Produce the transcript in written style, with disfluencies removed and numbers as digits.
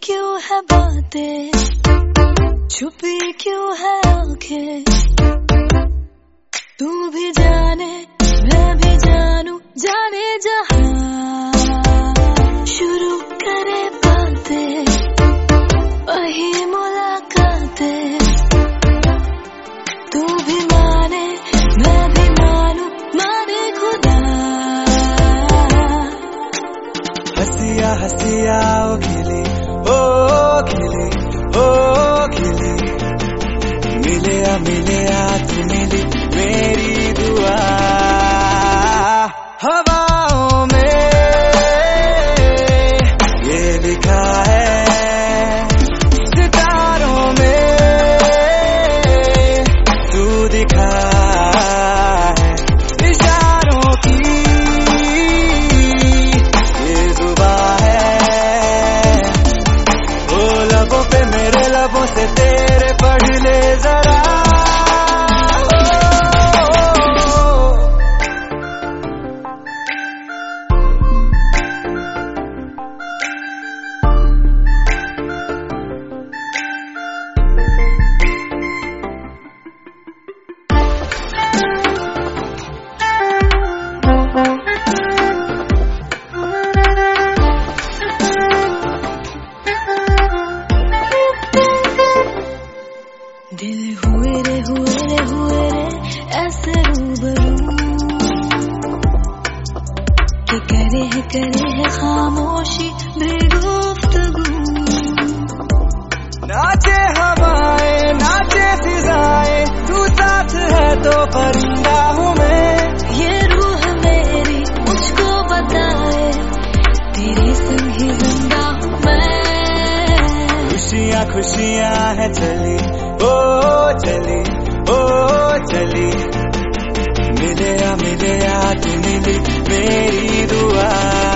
क्यों है बातें, छुपी क्यों है आंखें, तू भी जाने मैं भी जानू, जाने जहां शुरू करे बातें, वही मुलाकातें, तू भी माने मैं भी मानू, माने खुदा। हसिया हसिया ओ खिली ओ खिली ओ खिली, मिले आ तू मिली मेरी दुआ। हवाओं में ये लिखा है, सितारों में तू दिखा है, इशारों की ये जुबां है, वो लबों पे मेरे लबों से तेरे पढ़ ले जरा। दिल हुए रे ऐसे रूबरू, कि करे है खामोशी बेगुफ्तगू। नाचे हवाएं नाचे फिजाएं, तू साथ है तो परिंदा हूँ मैं, ये रूह मेरी मुझको बताए, तेरे संग ही जिंदा हूँ मैं। खुशियाँ खुशियाँ है चली ओ चली ओ चली, मिले आ तू मिली मेरी दुआ।